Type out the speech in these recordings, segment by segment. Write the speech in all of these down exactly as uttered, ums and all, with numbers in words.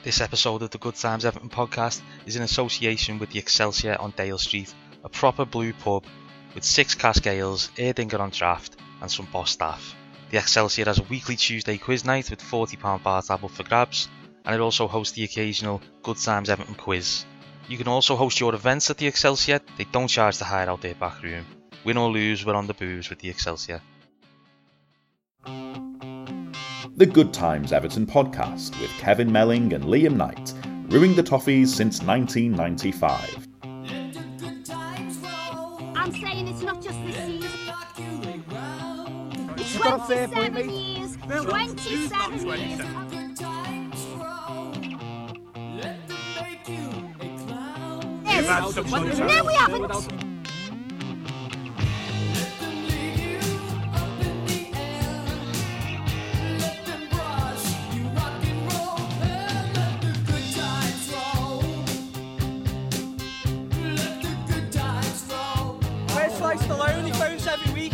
This episode of the Good Times Everton podcast is in association with the Excelsior on Dale Street, a proper blue pub with six cask ales, Erdinger on draft and some boss staff. The Excelsior has a weekly Tuesday quiz night with forty pounds bar tab up for grabs, and it also hosts the occasional Good Times Everton quiz. You can also host your events at the Excelsior. They don't charge to hire out their back room. Win or lose, we're on the booze with the Excelsior. The Good Times Everton podcast with Kevin Melling and Liam Knight, brewing the Toffees since nineteen ninety-five. I'm saying it's not just this season. It's got a fair twenty-seven point, mate. years. twenty-seven years. Yes. No, we haven't. Stallone, he phones every week.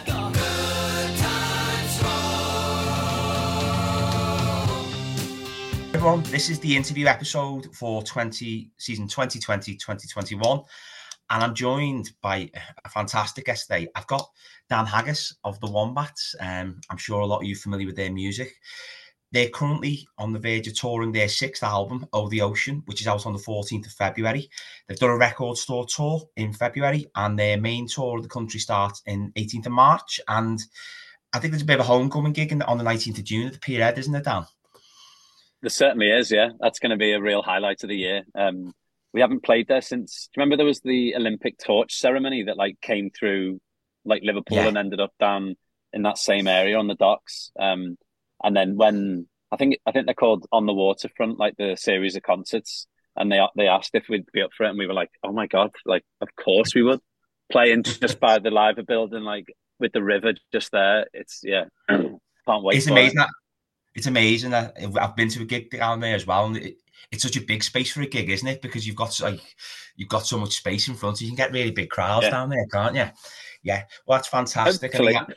Everyone, this is the interview episode for twenty season twenty twenty twenty twenty-one, and I'm joined by a fantastic guest today. I've got Dan Haggis of the Wombats. Um, I'm sure a lot of you are familiar with their music. They're currently on the verge of touring their sixth album, Over the Ocean, which is out on the fourteenth of February. They've done a record store tour in February, and their main tour of the country starts in eighteenth of March. And I think there's a bit of a homecoming gig in, on the nineteenth of June at the Pierhead, isn't it, Dan? There certainly is, yeah. That's going to be a real highlight of the year. Um, we haven't played there since. Do you remember there was the Olympic torch ceremony that like came through like Liverpool yeah. and ended up down in that same area on the docks? Um, And then when I think I think they're called On the Waterfront, like the series of concerts, and they they asked if we'd be up for it, and we were like, "Oh my god, like of course we would." Playing just by the Liver building, like with the river just there. It's yeah, can't wait. It's for amazing. It. That, it's amazing that I've been to a gig down there as well, and it, it's such a big space for a gig, isn't it? Because you've got like you've got so much space in front, you can get really big crowds yeah. down there, can't you? Yeah, well, that's fantastic. I mean,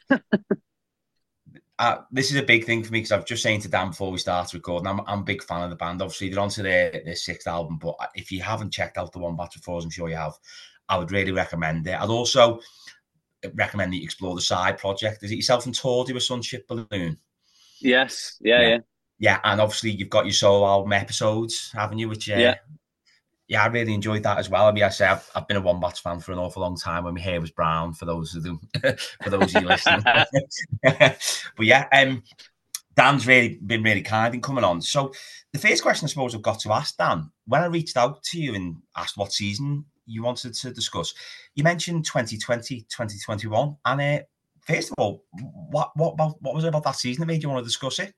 Uh, this is a big thing for me because I was just saying to Dan before we started recording, I'm, I'm a big fan of the band. Obviously, they're onto their, their sixth album, but if you haven't checked out the Wombats before, as I'm sure you have, I would really recommend it. I'd also recommend that you explore the side project. Is it yourself and Tordy with Sunship Balloon? Yes, yeah, yeah. Yeah, yeah and obviously you've got your solo album episodes, haven't you? Which, uh, yeah. Yeah, I really enjoyed that as well. I mean, I say I've, I've been a Wombats fan for an awful long time when my hair was brown. For those of them, for those of you listening, but yeah, um, Dan's really been really kind in coming on. So the first question I suppose I've got to ask Dan, when I reached out to you and asked what season you wanted to discuss, you mentioned twenty twenty, twenty twenty-one, and uh, first of all, what what about, what was it about that season that made you want to discuss it?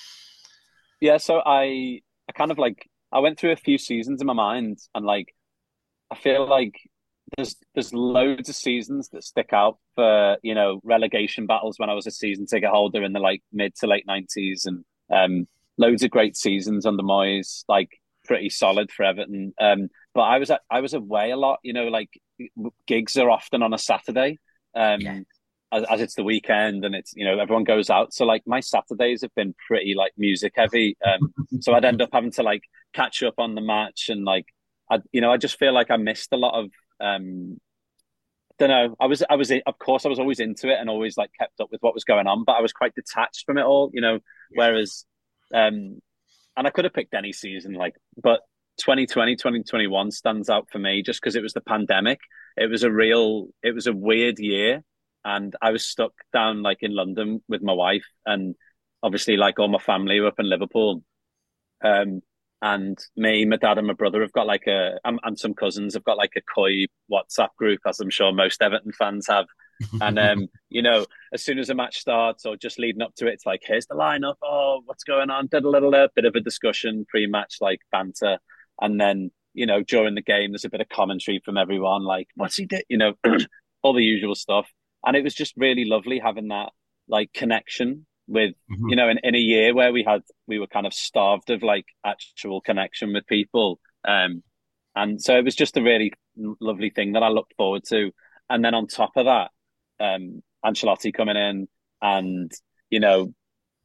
Yeah, so I I kind of like. I went through a few seasons in my mind, and like I feel like there's there's loads of seasons that stick out for, you know, relegation battles when I was a season ticket holder in the like mid to late nineties, and um, loads of great seasons under Moyes, like pretty solid for Everton. Um, but I was I was away a lot, you know, like gigs are often on a Saturday. Um, yeah. As, as it's the weekend and it's, you know, everyone goes out. So like my Saturdays have been pretty like music heavy. Um, so I'd end up having to like catch up on the match and like, I, you know, I just feel like I missed a lot of, um, I don't know. I was, I was, of course I was always into it and always like kept up with what was going on, but I was quite detached from it all, you know, yeah. whereas, um, and I could have picked any season, like, but twenty twenty, twenty twenty-one stands out for me just because it was the pandemic. It was a real, it was a weird year. And I was stuck down like in London with my wife, and obviously like all my family were up in Liverpool. Um, and me, my dad, and my brother have got like a, and, and some cousins have got like a Koi WhatsApp group, as I'm sure most Everton fans have. And um, you know, as soon as a match starts or just leading up to it, it's like, here's the lineup. Oh, what's going on? Did a little a bit of a discussion, pre-match like banter, and then you know during the game there's a bit of commentary from everyone, like what's he did, you know, all the usual stuff. And it was just really lovely having that like connection with, mm-hmm. you know, in, in a year where we had, we were kind of starved of like actual connection with people. Um, and so it was just a really lovely thing that I looked forward to. And then on top of that, um, Ancelotti coming in and, you know,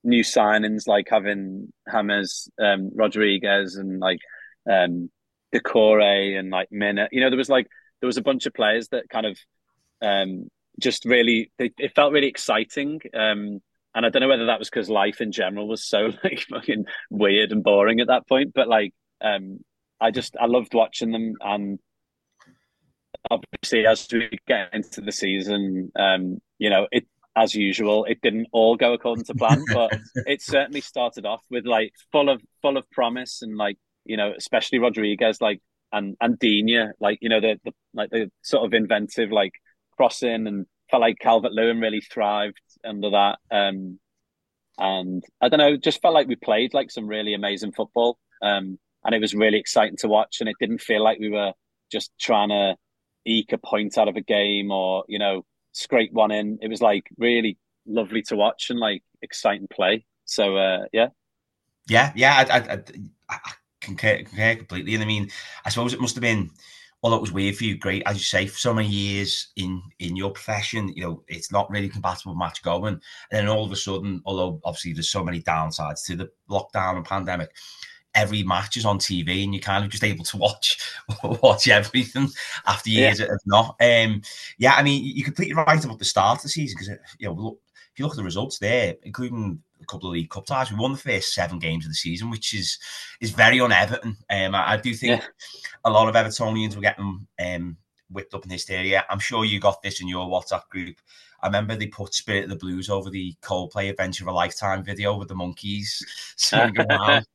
new signings like having James um, Rodriguez and like um, Decore and like Mina. You know, there was like there was a bunch of players that kind of um, just really they, it felt really exciting. Um, and I don't know whether that was because life in general was so like fucking weird and boring at that point, but like um, I just I loved watching them. And obviously, as we get into the season, um, you know, it as usual, it didn't all go according to plan, but it certainly started off with like full of full of promise, and like, you know, especially Rodriguez, like and and Digne, like, you know, the, the like the sort of inventive like crossing, and felt like Calvert-Lewin really thrived under that. Um, and I don't know, just felt like we played like some really amazing football, um, and it was really exciting to watch. And it didn't feel like we were just trying to eke a point out of a game, or, you know, scrape one in. It was like really lovely to watch and like exciting play. So uh, yeah, yeah, yeah. I, I, I, I concur, concur completely. And I mean, I suppose it must have been, although it was weird for you, great, as you say, for so many years in in your profession. You know, it's not really compatible with match going, and then all of a sudden, although obviously there's so many downsides to the lockdown and pandemic, every match is on T V, and you're kind of just able to watch watch everything after years yeah. of not. Um, yeah, I mean, you're completely right about the start of the season, because, you know, look, if you look at the results there, including a couple of League Cup ties, we won the first seven games of the season, which is is very un-Everton. Um, I, I do think yeah. a lot of Evertonians were getting um, whipped up in hysteria. I'm sure you got this in your WhatsApp group. I remember they put Spirit of the Blues over the Coldplay Adventure of a Lifetime video with the monkeys swinging around.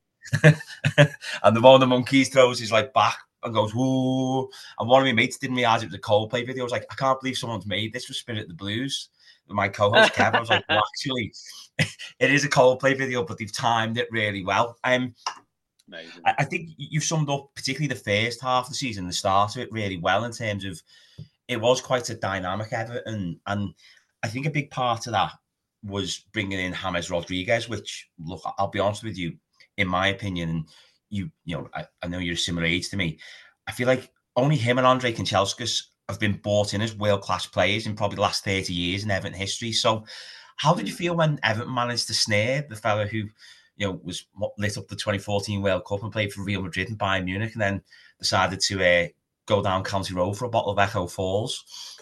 And the one of the monkeys throws his like back and goes whoa, and one of my mates didn't realise it was a Coldplay video. I was like, I can't believe someone's made this for Spirit of the Blues. With my co-host Kev, I was like, well, actually, it is a Coldplay video, but they've timed it really well. Um, Amazing. I, I think you've summed up particularly the first half of the season, the start of it, really well, in terms of it was quite a dynamic Everton, and I think a big part of that was bringing in James Rodriguez, which, look, I'll be honest with you, in my opinion, and you, you know, I, I know you're a similar age to me, I feel like only him and Andre Kanchelskis have been brought in as world-class players in probably the last thirty years in Everton history. So how did you feel when Everton managed to snare the fella who, you know, was lit up the twenty fourteen World Cup and played for Real Madrid and Bayern Munich, and then decided to uh, go down County Road for a bottle of Echo Falls?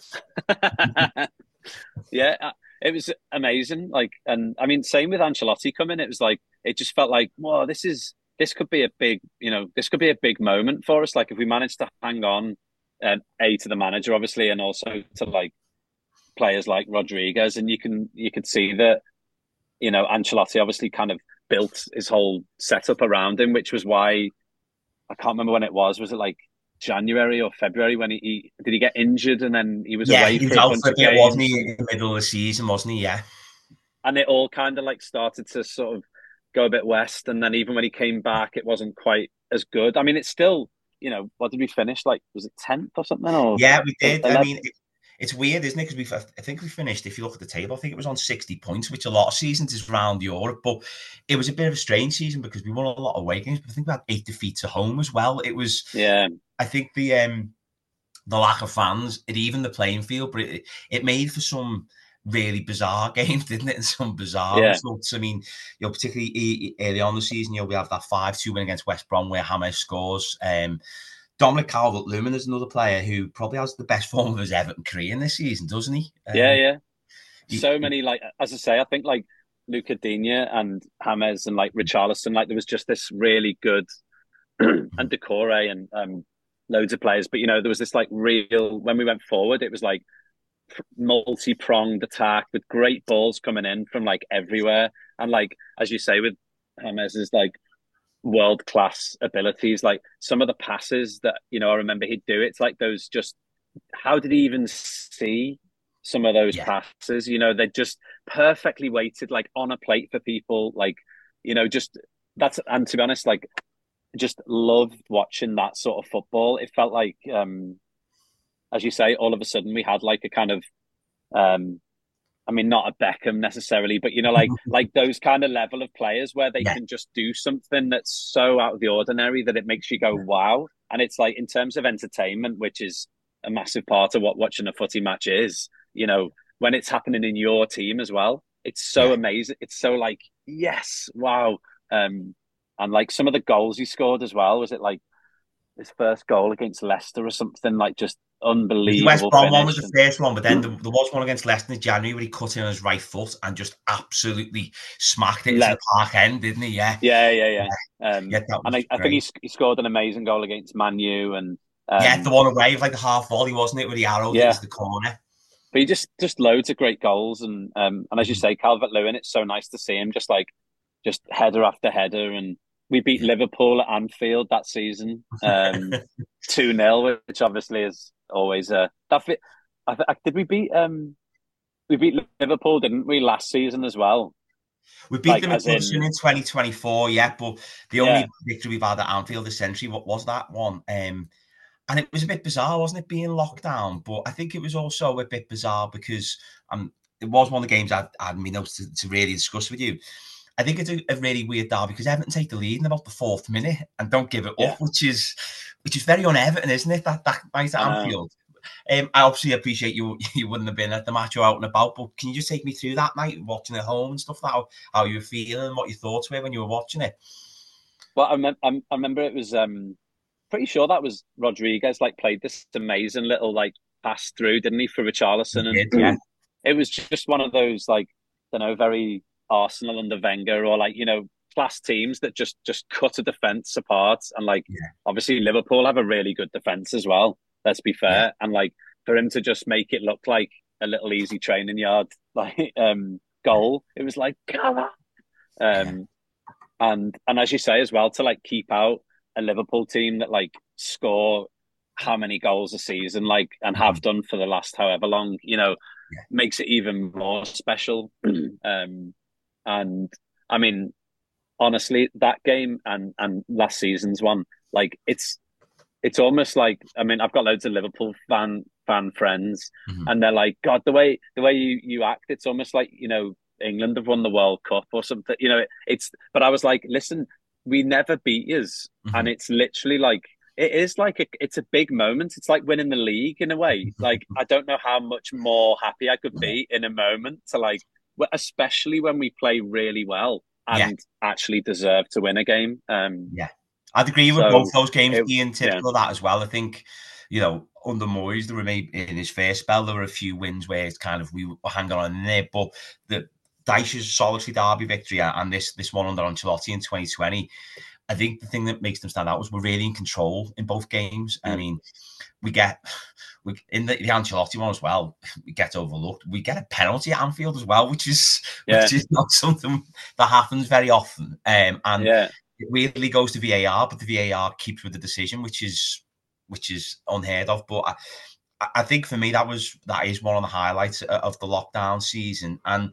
Yeah, it was amazing. Like, and I mean, same with Ancelotti coming. It was like, it just felt like, whoa, this is, this could be a big, you know, this could be a big moment for us. Like, if we managed to hang on, um, A, to the manager, obviously, and also to like players like Rodriguez. And you can, you could see that, you know, Ancelotti obviously kind of built his whole setup around him, which was why, I can't remember when it was. Was it like January or February when he, he did he get injured and then he was yeah, away he for a bunch of games, wasn't he, in the middle of the season, wasn't he? Yeah, and it all kind of like started to sort of go a bit west, and then even when he came back, it wasn't quite as good. I mean, it's still, you know, what did we finish? Like, was it tenth or something? Or yeah, we did. eleven? I mean, it, it's weird, isn't it? Because we, I think we finished. If you look at the table, I think it was on sixty points, which a lot of seasons is around Europe. But it was a bit of a strange season because we won a lot of away games. But I think we had eight defeats at home as well. It was, yeah. I think the um the lack of fans, it evened the playing field, but it, it made for some really bizarre games, didn't it? And some bizarre yeah. results. I mean, you know, particularly early on the season, you know, we have that five two win against West Brom where James scores. Um, Dominic Calvert-Lewin is another player who probably has the best form of his Everton career in this season, doesn't he? Um, yeah, yeah. So he, many, like, as I say, I think like Luca Digne and James and like Richarlison, like there was just this really good and Decore and um, loads of players. But, you know, there was this like real, when we went forward, it was like multi-pronged attack with great balls coming in from like everywhere. And like, as you say, with James is like world-class abilities, like some of the passes that, you know, I remember he'd do, it's like those just, how did he even see some of those yeah. passes? You know, they're just perfectly weighted, like on a plate for people, like, you know, just that's, and to be honest, like, just loved watching that sort of football. It felt like, um, as you say, all of a sudden we had like a kind of, um, I mean, not a Beckham necessarily, but, you know, like like those kind of level of players where they yeah. can just do something that's so out of the ordinary that it makes you go, wow. And it's like, in terms of entertainment, which is a massive part of what watching a footy match is, you know, when it's happening in your team as well, it's so yeah. amazing. It's so like, Yes, wow. Um, and like some of the goals he scored as well. Was it like his first goal against Leicester or something? Like just The West unbelievable Brom one was finish. the And first one, but then there, there was one against Leicester in January where he cut in on his right foot and just absolutely smacked it into let, the park end, didn't he? Yeah, yeah, yeah, yeah. Um, yeah, that and was I, I think he, great. he scored an amazing goal against Man U, and Yeah, the um, one away, like the half volley, wasn't it, where he arrowed it yeah. into the corner. But he just just loads of great goals, and um, and as you Mhm. say, Calvert Lewin. It's so nice to see him just like just header after header, and we beat Yeah. Liverpool at Anfield that season, um, two nil, which obviously is always a that. Fit, I, I, did we beat um we beat Liverpool, didn't we, last season as well? We beat Like them at as Goodison in in twenty twenty-four, yeah, but the yeah only victory we've had at Anfield this century, what was that one? Um, and it was a bit bizarre, wasn't it, being locked down? But I think it was also a bit bizarre because um, it was one of the games I had me notes to, to really discuss with you. I think it's a, a really weird derby because Everton take the lead in about the fourth minute and don't give it yeah up, which is which is very un-Everton, isn't it? That that night at I know. Anfield. Um, I obviously appreciate you you wouldn't have been at the match or out and about, but can you just take me through that night, watching at home and stuff, that how you were feeling, what your thoughts were when you were watching it? Well, I, mem- I remember it was um pretty sure that was Rodriguez like played this amazing little like pass through, didn't he, for You Richarlison? did, And yeah. it was just one of those like I don't know, very Arsenal under Wenger or like you know class teams that just just cut a defense apart. And like Yeah, obviously Liverpool have a really good defense as well. Let's be yeah, fair. And like for him to just make it look like a little easy training yard like um goal, it was like come on. yeah. Um, and and as you say as well to like keep out a Liverpool team that like score how many goals a season like and Mhm. have done for the last however long, you know, Yeah, makes it even more special. um, and I mean, honestly, that game and and last season's one, like it's it's almost like I mean, I've got loads of Liverpool fan fan friends, mhm. and they're like, God, the way the way you you act, it's almost like you know England have won the World Cup or something. You know, it, it's. But I was like, listen, we never beat yous, and Mhm. it's literally like it is like a, it's a big moment. It's like winning the league in a way. Like I don't know how much more happy I could Yeah, be in a moment to like, especially when we play really well yeah, and actually deserve to win a game. Um, yeah. I'd agree with both so those games it, being yeah, typical of that as well. I think, you know, under Moyes, there were maybe in his first spell, there were a few wins where it's kind of we were hanging on in there, but the Dyche's solitary derby victory and this this one under Ancelotti in twenty twenty, I think the thing that makes them stand out was we're really in control in both games. I mm, mean, we get we in the, the Ancelotti one as well. We get overlooked. We get a penalty at Anfield as well, which is yeah, which is not something that happens very often. Um, and yeah. it weirdly goes to V A R, but the V A R keeps with the decision, which is which is unheard of. But I, I think for me that was that is one of the highlights of the lockdown season. And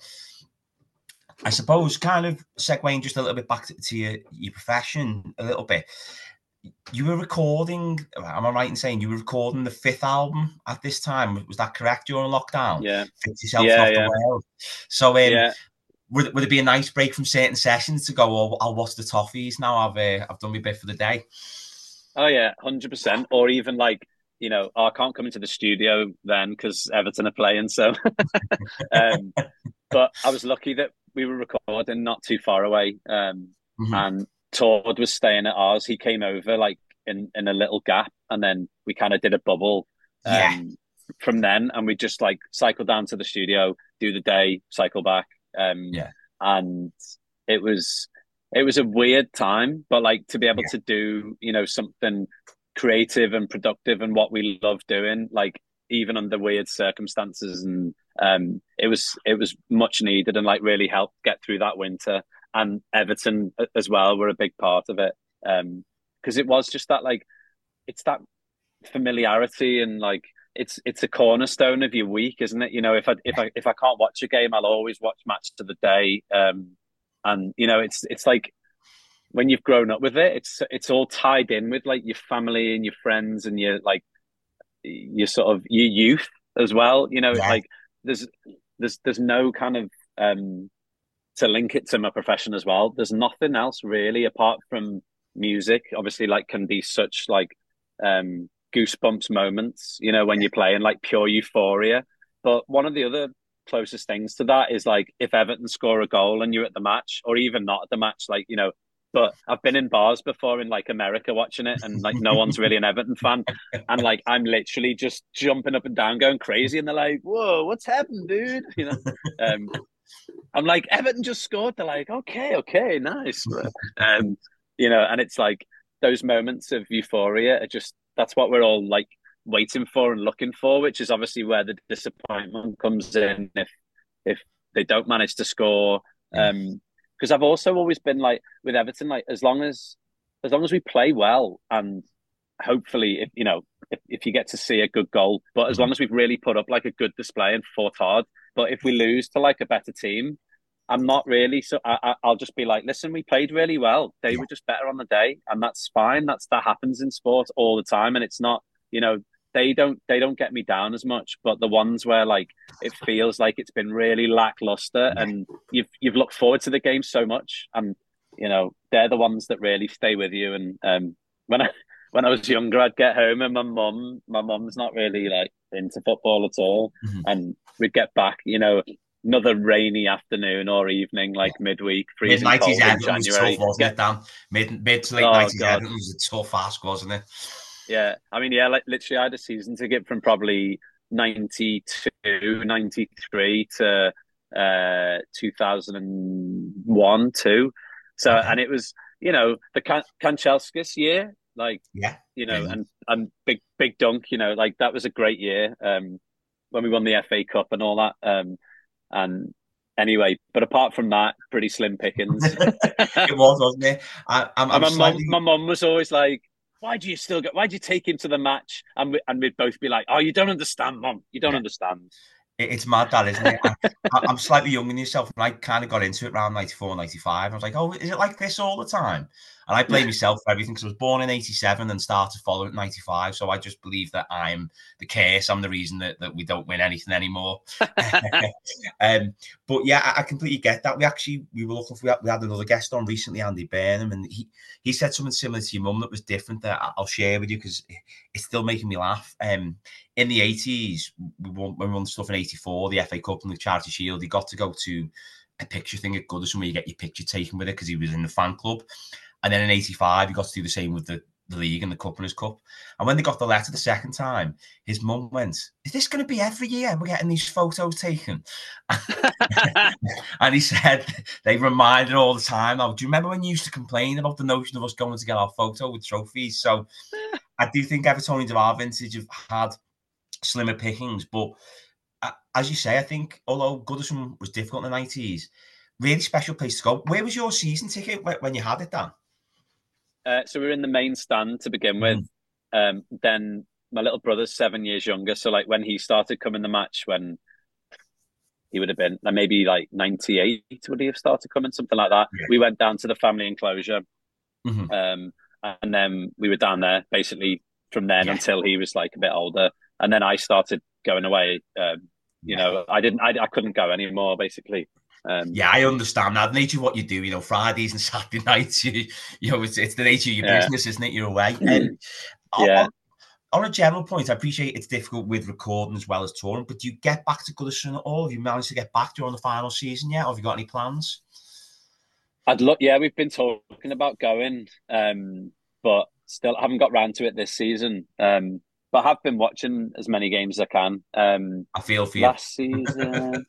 I suppose kind of segueing just a little bit back to, to your, your profession a little bit. You were recording, am I right in saying you were recording the fifth album at this time? Was that correct during lockdown? Yeah, Fix Yourself yeah, Off the yeah, World. So um, yeah. would, would it be a nice break from certain sessions to go, oh, I'll watch the toffees now, I've uh, I've done my bit for the day? Oh yeah, hundred percent. Or even like you know, oh, I can't come into the studio then because Everton are playing. So, um, but I was lucky that we were recording not too far away, um, Mm-hmm. and Todd was staying at ours. He came over like in in a little gap, and then we kind of did a bubble. Yeah, Um, from then, and we just like cycle down to the studio, do the day, cycle back. Um, yeah, and it was it was a weird time, but like to be able yeah, to do you know something creative and productive and what we love doing, like even under weird circumstances, and um, it was it was much needed and like really helped get through that winter. And Everton as well were a big part of it um, because it was just that like it's that familiarity and like it's it's a cornerstone of your week, isn't it? You know, if I if I if I can't watch a game, I'll always watch Match of the Day. Um, and you know, it's it's like when you've grown up with it, it's it's all tied in with like your family and your friends and your like your sort of your youth as well. You know, yeah, like there's there's there's no kind of um to link it to my profession as well. There's nothing else really apart from music. Obviously, like can be such like um goosebumps moments, you know, when yeah, you're playing like pure euphoria. But one of the other closest things to that is like if Everton score a goal and you're at the match, or even not at the match, like, you know. But I've been in bars before in like America watching it, and like no one's really an Everton fan, and like I'm literally just jumping up and down, going crazy, and they're like, "Whoa, what's happened, dude?" You know, um, I'm like, "Everton just scored." They're like, "Okay, okay, nice," um, you know, and it's like those moments of euphoria are just that's what we're all like waiting for and looking for, which is obviously where the disappointment comes in if if they don't manage to score. Um, Because I've also always been like with Everton, like as long as as long as we play well, and hopefully, if you know, if, if you get to see a good goal, but as long as we've really put up like a good display and fought hard. But if we lose to like a better team, I'm not really. So I, I'll just be like, listen, we played really well. They were just better on the day, and that's fine. That's that happens in sport all the time, and it's not, you know. They don't they don't get me down as much, but the ones where like it feels like it's been really lackluster and you've you've looked forward to the game so much, and you know they're the ones that really stay with you. And um, when I when I was younger, I'd get home and my mum my mum's not really like into football at all, mm-hmm. and we'd get back, you know, another rainy afternoon or evening, like yeah. midweek, freezing mid cold in January. Was tough, wasn't it, Dan? Mid mid to late oh, nineties, it was a tough ask, wasn't it? Yeah, I mean, yeah, like literally I had a season ticket from probably ninety-two, ninety-three to uh, two thousand one, two. So, okay. And it was, you know, the Kan- Kanchelskis year, like, yeah, you know, and, and big, big dunk, you know, like that was a great year um, when we won the F A Cup and all that. Um, and anyway, but apart from that, pretty slim pickings. It was, wasn't it? I, I'm, I'm my slightly... mum, my mum was always like, why do you still go? Why do you take him to the match? And we, and we'd both be like, "Oh, you don't understand, Mum. You don't yeah. understand." It's mad, that, isn't it? I, I'm slightly younger than yourself, and I kind of got into it around ninety-four, ninety-five. I was like, "Oh, is it like this all the time?" And I blame myself for everything because I was born in eighty-seven and started following at ninety-five. So I just believe that I'm the curse. I'm the reason that, that we don't win anything anymore. um, but yeah, I, I completely get that. We actually, we were looking for, we had, we had another guest on recently, Andy Burnham, and he, he said something similar to your mum that was different that I'll share with you because it's still making me laugh. Um, in the eighties, we won, when we won stuff in eighty-four, the F A Cup and the Charity Shield, he got to go to a picture thing at Goodison where you get your picture taken with it because he was in the fan club. And then in eighty-five, he got to do the same with the, the league and the cup and his cup. And when they got the letter the second time, his mum went, "Is this going to be every year we're getting these photos taken?" And he said they reminded all the time. Oh, do you remember when you used to complain about the notion of us going to get our photo with trophies? So I do think Evertonians of our vintage have had slimmer pickings. But uh, as you say, I think although Goodison was difficult in the nineties, really special place to go. Where was your season ticket when you had it, Dan? Uh, so we were in the main stand to begin with. Mm. Um, then my little brother's seven years younger. So like when he started coming the match, when he would have been like maybe like ninety-eight, would he have started coming? Something like that. Yeah. We went down to the family enclosure. Mm-hmm. Um, and then we were down there basically from then yeah. until he was like a bit older. And then I started going away. Um, you yeah. know, I didn't, I, I couldn't go anymore basically. Um, yeah, I understand that. The nature of what you do, you know, Fridays and Saturday nights, you, you know, it's, it's the nature of your yeah. business, isn't it? You're away. Um, yeah. On, on a general point, I appreciate it's difficult with recording as well as touring, but do you get back to Goodison at all? Have you managed to get back during the final season yet? Or have you got any plans? I'd look, yeah, we've been talking about going, um, but still haven't got round to it this season. Um, but I have been watching as many games as I can. Um, I feel for you. Last season...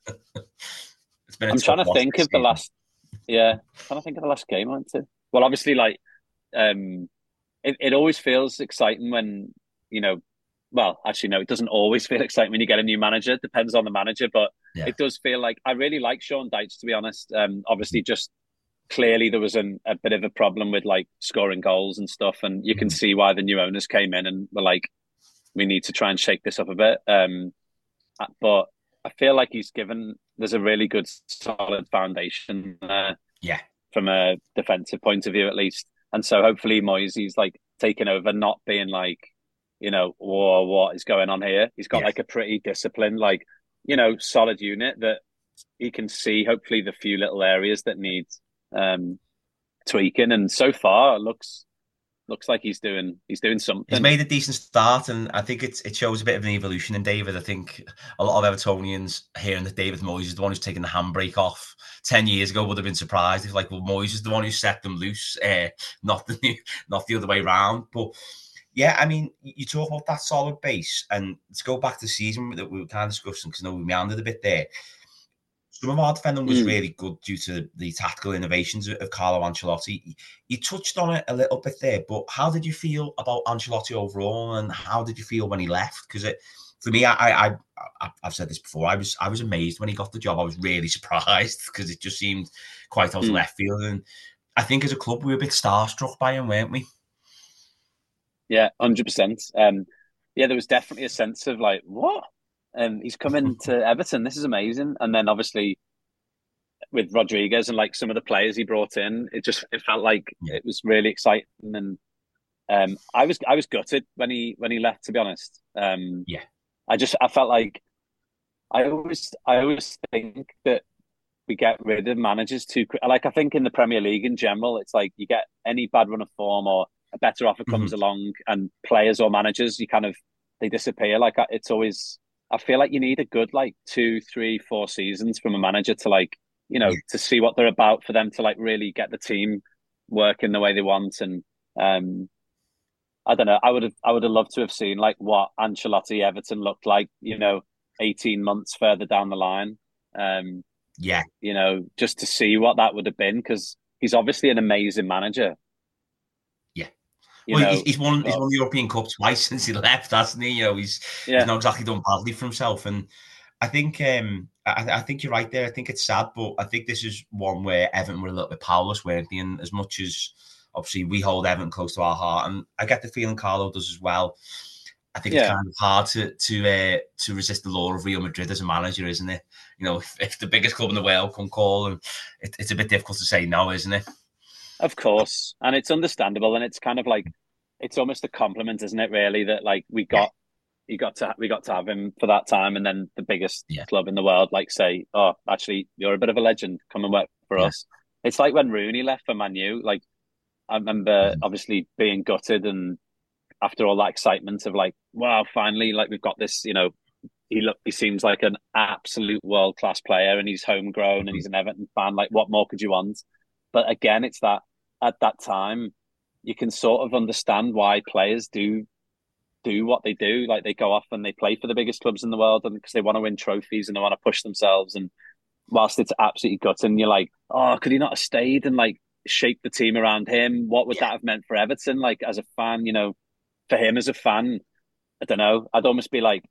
I'm trying to think of the last, yeah, I'm trying to think of the last game I went to. Well, obviously, like, um, it, it always feels exciting when, you know, well, actually, no, it doesn't always feel exciting when you get a new manager. It depends on the manager, but yeah. It does feel like I really like Sean Dyche, to be honest. Um, obviously, just clearly there was an, a bit of a problem with like scoring goals and stuff, and you can mm-hmm. see why the new owners came in and were like, we need to try and shake this up a bit. Um, but I feel like he's given. There's a really good, solid foundation there. Yeah. From a defensive point of view, at least. And so hopefully Moisey's like taking over, not being like, you know, whoa, what is going on here? He's got yeah. like a pretty disciplined, like, you know, solid unit that he can see, hopefully, the few little areas that need um, tweaking. And so far, it looks looks like he's doing he's doing something. He's made a decent start, and I think it's, it shows a bit of an evolution in David. I think a lot of Evertonians hearing that David Moyes is the one who's taken the handbrake off ten years ago would have been surprised if, like, well, Moyes is the one who set them loose, uh, not the not the other way around. But yeah, I mean, you talk about that solid base, and to go back to the season that we were kind of discussing, because I know we meandered a bit there. Some of our defending was mm. really good due to the tactical innovations of Carlo Ancelotti. You touched on it a little bit there, but how did you feel about Ancelotti overall, and how did you feel when he left? Because it, for me, I, I, I, I've said this before. I was, I was amazed when he got the job. I was really surprised because it just seemed quite out of mm. left field, and I think as a club we were a bit starstruck by him, weren't we? Yeah, hundred percent. Um, yeah, there was definitely a sense of like, what? Um, he's coming to Everton. This is amazing. And then obviously with Rodriguez and like some of the players he brought in, it just it felt like yeah. it was really exciting. And um, I was I was gutted when he when he left. To be honest, um, yeah, I just I felt like I always I always think that we get rid of managers too quick. Like I think in the Premier League in general, it's like you get any bad run of form or a better offer comes mm-hmm. along, and players or managers, you kind of they disappear. Like it's always. I feel like you need a good like two, three, four seasons from a manager to like, you know, to see what they're about for them to like really get the team working the way they want. And um, I don't know, I would have, I would have loved to have seen like what Ancelotti Everton looked like, you know, eighteen months further down the line. Um, yeah, you know, just to see what that would have been, because he's obviously an amazing manager. You well, know, he's won well, he's won the European Cup twice since he left, hasn't he? You know, he's yeah. he's not exactly done badly for himself. And I think um, I, I think you're right there. I think it's sad, but I think this is one where Everton were a little bit powerless, weren't they? And as much as obviously we hold Everton close to our heart, and I get the feeling Carlo does as well. I think yeah. it's kind of hard to to uh, to resist the law of Real Madrid as a manager, isn't it? You know, if, if the biggest club in the world come call, and it, it's a bit difficult to say no, isn't it? Of course, and it's understandable, and it's kind of like it's almost a compliment, isn't it? Really, that like we got, you got to we got to have him for that time, and then the biggest yeah. club in the world, like say, oh, actually, you're a bit of a legend. Come and work for yeah. us. It's like when Rooney left for Man U. Like I remember, mm-hmm. obviously being gutted, and after all that excitement of like, wow, finally, like we've got this. You know, he look, he seems like an absolute world class player, and he's homegrown, mm-hmm. and he's an Everton fan. Like, what more could you want? But again, it's that at that time, you can sort of understand why players do do what they do. Like they go off and they play for the biggest clubs in the world, and because they want to win trophies and they want to push themselves. And whilst it's absolutely gutting, you're like, oh, could he not have stayed and like shaped the team around him? What would yeah. that have meant for Everton? Like as a fan, you know, for him as a fan, I don't know. I'd almost be like,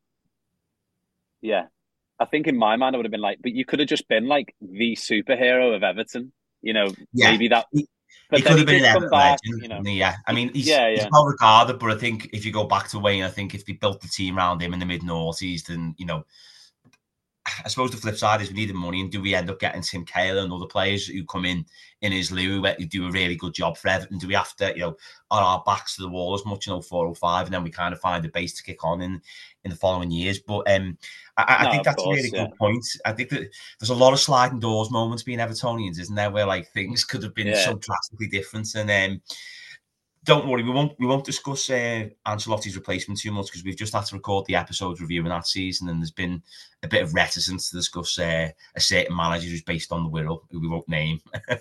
yeah. I think in my mind, I would have been like, but you could have just been like the superhero of Everton. You know, yeah. maybe that. He, he could have been an Everton back, legend. You know. Yeah, I mean, he's, yeah, yeah. he's well regarded, but I think if you go back to Wayne, I think if they built the team around him in the mid noughties, then you know, I suppose the flip side is we needed money, and do we end up getting Tim Cahill and other players who come in in his lieu who do a really good job for Everton? Do we have to, you know, are our backs to the wall as much, you know, four oh five, and then we kind of find a base to kick on in in the following years? But um, I, I no, think that's course, a really yeah. good point. I think that there's a lot of sliding doors moments being Evertonians, isn't there, where like things could have been yeah. so drastically different. And um, don't worry, we won't we won't discuss uh, Ancelotti's replacement too much because we've just had to record the episode reviewing that season, and there's been a bit of reticence to discuss uh, a certain manager who's based on the Wirral, who we won't name,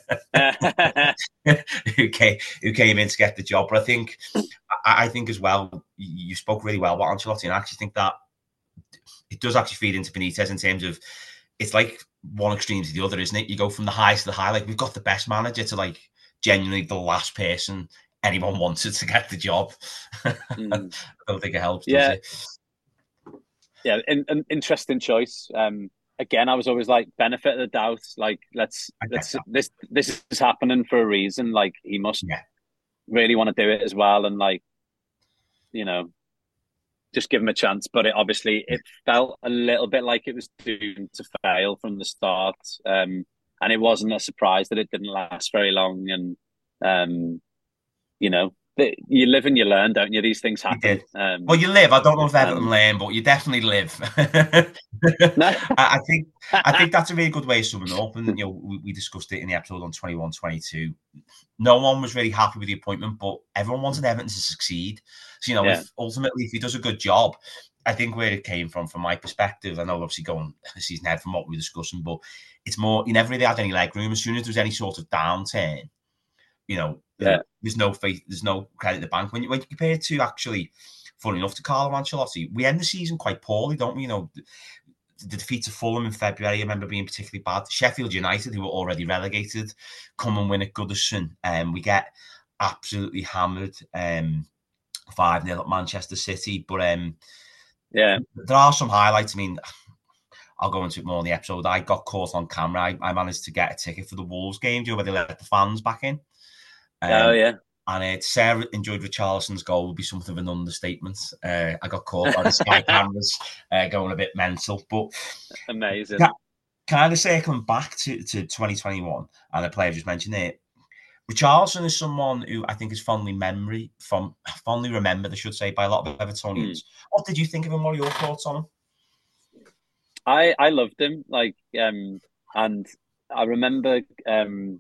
who came who came in to get the job. But I think I, I think as well, you spoke really well about Ancelotti, and I actually think that it does actually feed into Benitez in terms of it's like one extreme to the other, isn't it? You go from the highest to the high, like we've got the best manager, to like genuinely the last person anyone wanted to get the job. Mm. I don't think it helps, does yeah. it? Yeah, an, an interesting choice. Um, again, I was always like benefit of the doubt. Like, let's let's that. this this is happening for a reason. Like, he must yeah. really want to do it as well, and like, you know, just give him a chance. But it obviously it felt a little bit like it was doomed to fail from the start, um, and it wasn't a surprise that it didn't last very long. And um, you know, the, you live and you learn, don't you? These things happen. Um, well, you live. I don't know if Everton um, learn, but you definitely live. No. I, I think I think that's a really good way of summing up. And you know, we, we discussed it in the episode on twenty-one twenty-two. No one was really happy with the appointment, but everyone wanted Everton to succeed. So you know, yeah. if, ultimately, if he does a good job, I think where it came from, from my perspective, I know obviously going the season ahead from what we were discussing, but it's more, you never really had any leg room. As soon as there was any sort of downturn, you know, yeah. there's no faith, there's no credit to the bank. When you, when you compare it to actually, funny enough, to Carlo Ancelotti, we end the season quite poorly, don't we? You know, the, the defeat to Fulham in February, I remember being particularly bad. Sheffield United, who were already relegated, come and win at Goodison. And um, we get absolutely hammered um, five nil at Manchester City. But um, yeah, there are some highlights. I mean, I'll go into it more in the episode. I got caught on camera. I, I managed to get a ticket for the Wolves game, do you know, where they let the fans back in. Um, oh, yeah. And uh, Sarah enjoyed Richarlison's goal would be something of an understatement. Uh, I got caught by the Sky cameras uh, going a bit mental. But amazing. Ca- kind of circling back to, to twenty twenty-one, and the player just mentioned it, Richarlison is someone who I think is fondly memory, from fondly remembered, I should say, by a lot of Evertonians. Mm. What did you think of him? What are your thoughts on him? I, I loved him, like, um, and I remember um,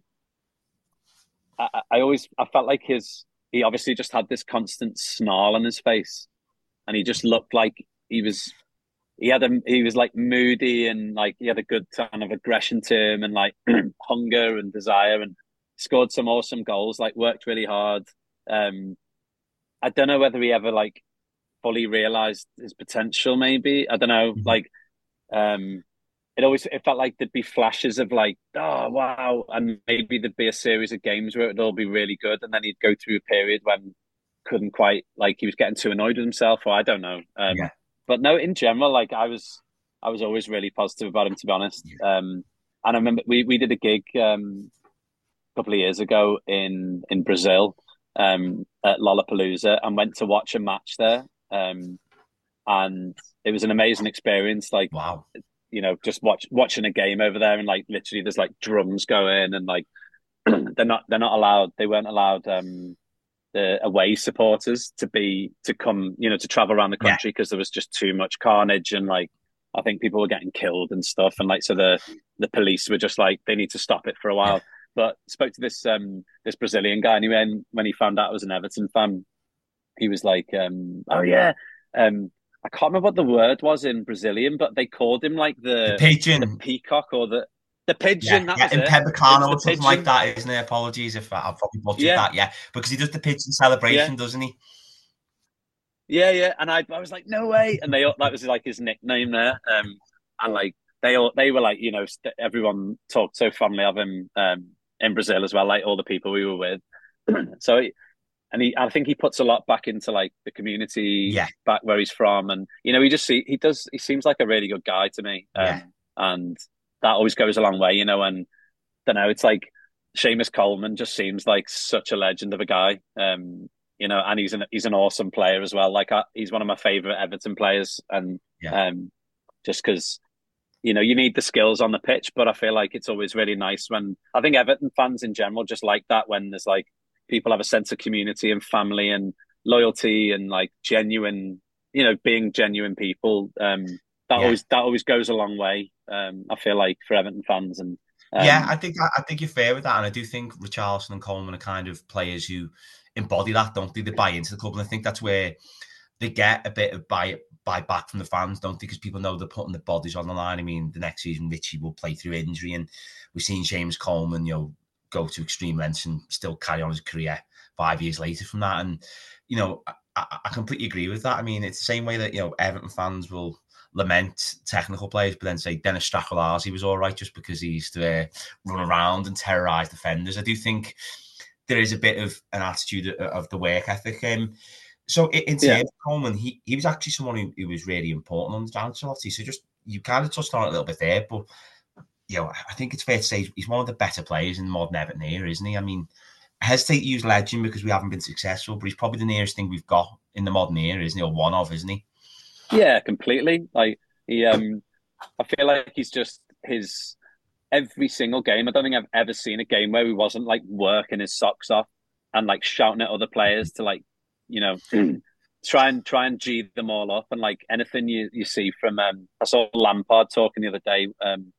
I, I always I felt like his he obviously just had this constant snarl on his face, and he just looked like he was he had a he was like moody, and like he had a good kind of aggression to him, and like hunger and desire, and scored some awesome goals. Like worked really hard. Um, I don't know whether he ever like fully realized his potential. Maybe I don't know, mm-hmm. like. Um, it always it felt like there'd be flashes of like, oh wow, and maybe there'd be a series of games where it'd all be really good, and then he'd go through a period when couldn't quite, like he was getting too annoyed with himself, or I don't know. Um, yeah. But no, in general, like I was, I was always really positive about him, to be honest. Yeah. Um, and I remember we we did a gig um, a couple of years ago in in Brazil um, at Lollapalooza, and went to watch a match there. Um, and it was an amazing experience. Like, wow, you know, just watch watching a game over there, and like literally, there's like drums going, and like they're not they're not allowed. They weren't allowed um, the away supporters to be to come, you know, to travel around the country because yeah. there was just too much carnage, and like I think people were getting killed and stuff, and like so the the police were just like they need to stop it for a while. Yeah. But spoke to this um this Brazilian guy, and he, when when he found out I was an Everton fan, he was like, um, oh yeah, um. I can't remember what the word was in Brazilian, but they called him like the, the pigeon, the peacock, or the the pigeon. Yeah, that yeah was in it. Pebicano or the something pigeon. like that, isn't it? Apologies if I've probably butchered yeah. that. Yeah, because he does the pigeon celebration, yeah. doesn't he? Yeah, yeah. And I, I was like, no way. And they, that was like his nickname there. Um, and like they all, they were like, you know, everyone talked so fondly of him um, in Brazil as well, like all the people we were with. so. It, And he, I think he puts a lot back into like the community, yeah. back where he's from, and you know, he just see he does. He seems like a really good guy to me, um, yeah. and that always goes a long way, you know. And I don't know, it's like Seamus Coleman just seems like such a legend of a guy, um, you know, and he's an he's an awesome player as well. Like I, he's one of my favorite Everton players, and yeah. um, just because. You know, you need the skills on the pitch, but I feel like it's always really nice when I think Everton fans in general just like that when there's like. People have a sense of community and family and loyalty and like genuine, you know, being genuine people. Um, that yeah. always that always goes a long way. Um, I feel like for Everton fans and um, yeah, I think I think you're fair with that, and I do think Richarlison and Coleman are kind of players who embody that, don't they? They buy into the club, and I think that's where they get a bit of buy buy back from the fans, don't they? Because people know they're putting their bodies on the line. I mean, the next season Richie will play through injury, and we've seen James Coleman, you know. Go to extreme lengths and still carry on his career five years later from that. And, you know, I, I completely agree with that. I mean, it's the same way that, you know, Everton fans will lament technical players, but then say Dennis Stracholazi was all right just because he used to uh, run around and terrorise defenders. I do think there is a bit of an attitude of, of the work ethic. Um, so in terms yeah. of Coleman, he, he was actually someone who, who was really important on the Ancelotti. So just, you kind of touched on it a little bit there, but you know, I think it's fair to say he's one of the better players in the modern Everton era, isn't he? I mean, I hesitate to use legend because we haven't been successful, but he's probably the nearest thing we've got in the modern era, isn't he? Or one of, isn't he? Yeah, completely. Like he, um, I feel like he's just his every single game. I don't think I've ever seen a game where he wasn't like working his socks off. and like shouting at other players to like, you know, try and try and G them all up. And like anything you, you see from, um, I saw Lampard talking the other day um,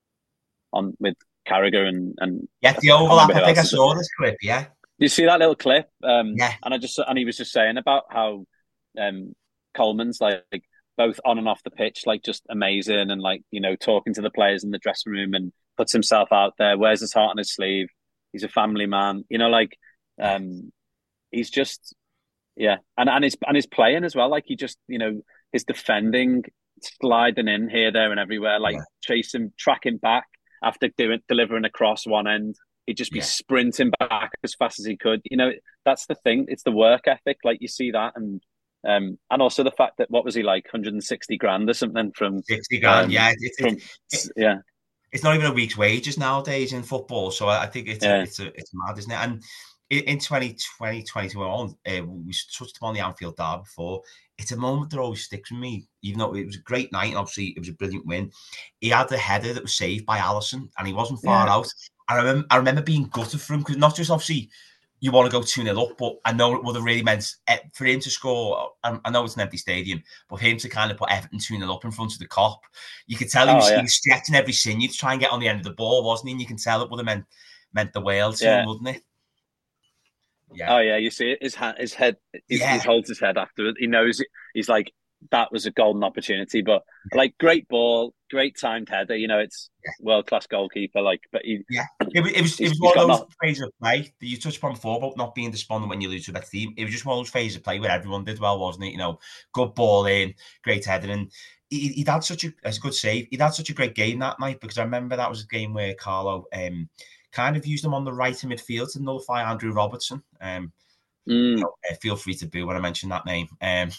on with Carragher and and yeah, the overlap. I think I saw this clip. Yeah, you see that little clip? Um, yeah, and I just and he was just saying about how um, Coleman's like, like both on and off the pitch, like just amazing, and like you know talking to the players in the dressing room and puts himself out there, wears his heart on his sleeve. He's a family man, you know, like um, he's just yeah, and and his and his playing as well. Like he just you know his defending, sliding in here, there, and everywhere, like yeah. chasing, tracking back. After doing delivering across one end, he'd just be yeah. sprinting back as fast as he could. You know, that's the thing. It's the work ethic. Like you see that, and um, and also the fact that what was he like, one hundred sixty grand or something from sixty grand? Um, yeah, it's, from, it's, yeah. It's not even a week's wages nowadays in football. So I think it's yeah. a, it's a, it's mad, isn't it? And in twenty twenty, twenty-one, uh, we touched upon the Anfield Derby before. It's a moment that always sticks with me, even though it was a great night and obviously it was a brilliant win. He had the header that was saved by Alisson and he wasn't far yeah. out. And I remember, I remember being gutted for him because not just obviously you want to go two nil up, but I know it would have really meant for him to score. I know it's an empty stadium, but for him to kind of put Everton two nil up in front of the Kop, you could tell he was, oh, yeah. he was stretching every sinew to try and get on the end of the ball, wasn't he? And you can tell it would have meant, meant the world to yeah. him, wouldn't it? Yeah. Oh yeah, you see it. His hand, his head. His, yeah. He holds his head after it. He knows it. He's like, that was a golden opportunity. But yeah. like, great ball, great timed header. You know, it's yeah. world class goalkeeper. Like, but he, yeah, it was it was, it was one of those not... phases of play that you touched upon before about not being despondent when you lose to that team. It was just one of those phases of play where everyone did well, wasn't it? You know, good ball in, great header, and he, he'd had such a, a good save. He'd had such a great game that night because I remember that was a game where Carlo um kind of used him on the right in midfield to nullify Andrew Robertson. Um. Mm. You know, uh, feel free to boo when I mention that name. Um.